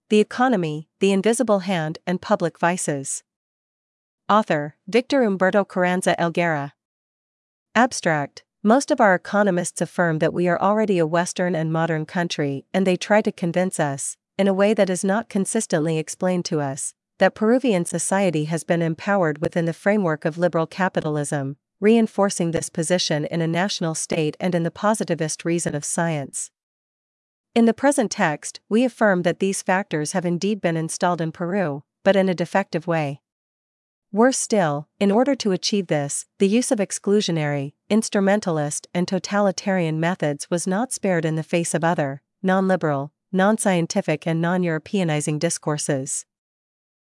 The Economy, the Invisible Hand and Public Vices. Author, Victor Humberto Carranza Elguera. Abstract. Most of our economists affirm that we are already a Western and modern country, and they try to convince us, in a way that is not consistently explained to us, that Peruvian society has been empowered within the framework of liberal capitalism, reinforcing this position in a national state and in the positivist reason of science. In the present text, we affirm that these factors have indeed been installed in Peru, but in a defective way. Worse still, in order to achieve this, the use of exclusionary, instrumentalist and totalitarian methods was not spared in the face of other, non-liberal, non-scientific and non-Europeanizing discourses.